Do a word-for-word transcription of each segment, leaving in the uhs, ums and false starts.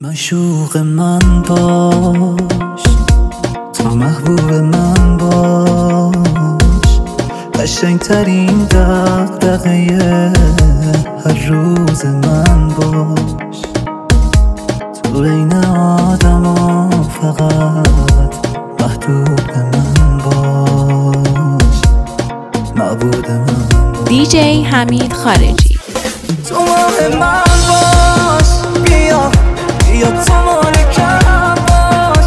معشوق من باش، تا محبوب من باش، قشنگترین دغدغه هر روز من باش. تو بین آدما فقط محبوب من باش، معبود من باش. دی جی حمید خارجی. تو ماه من باش، بیا بیا تو مالکم باش،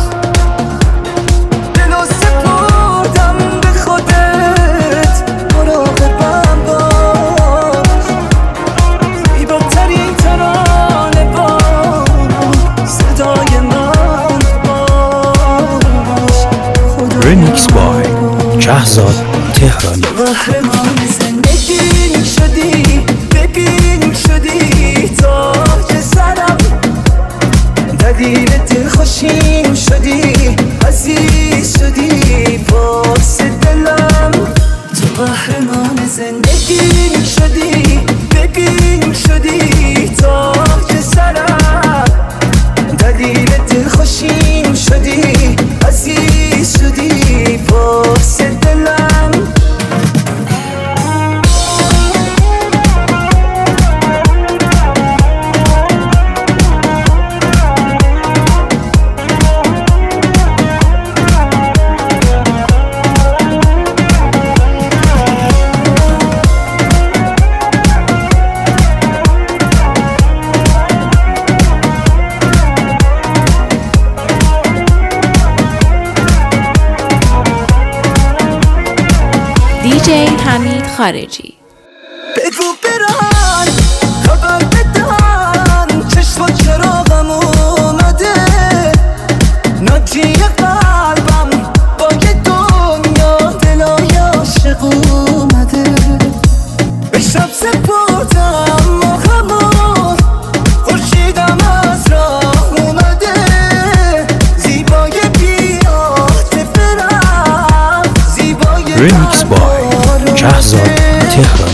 دلو سپردم به خودت، مراقبم باش. زیباترین ترانه با صدای من باش. ریمیکس بای شهزاد تهرانی. قهرمان زندگیم شدی، ببین شدی تاج سرم، دلیل دلخوشیم شدی، عزیز شدی واسه دلم. تو قهرمان زندگیم شدی، ببین شدی تاج سرم، دلیل دلخوشیم شدی، عزیز شدی واسه دلم. دی جی حمید خارجی. بگو بران خبر بدن، چشم و چراغم اومده، ناجی قلبم با یه دنیا دلای عاشق اومده. به شب سپردم ماهمو، خورشیدم از راه اومده، زیبای بی‌عاطفه‌ام، زیبای ریمیکس بای شهزاد تهرانی.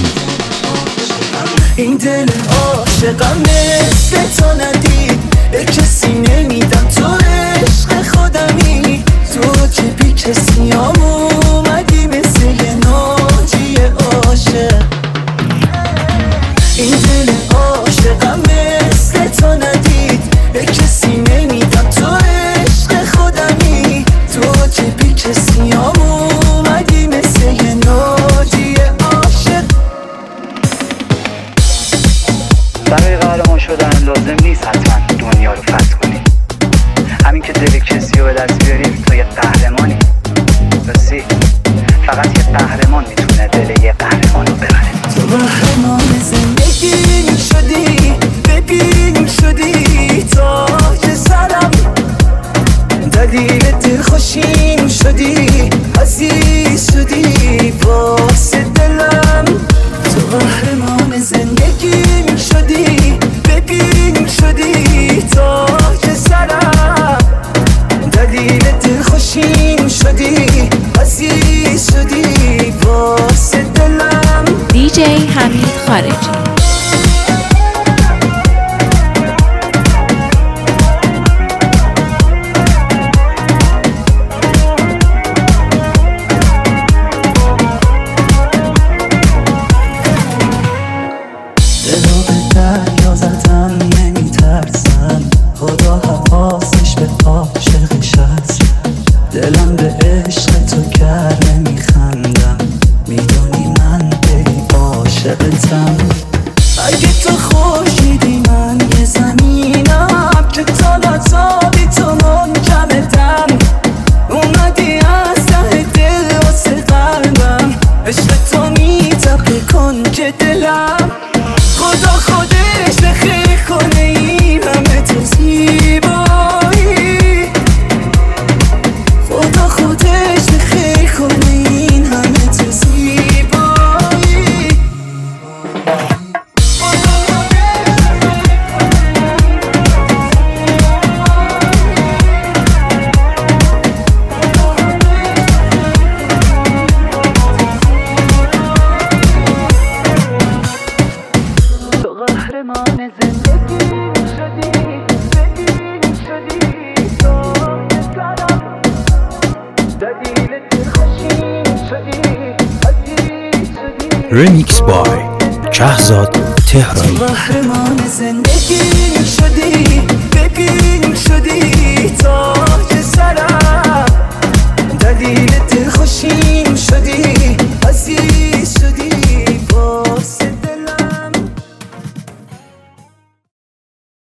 رمیکس بای شهزاد تهرانی. قهرمان زندگیم شدی، ببین شدی تاج سرم، دلیل دلخوشیم شدی،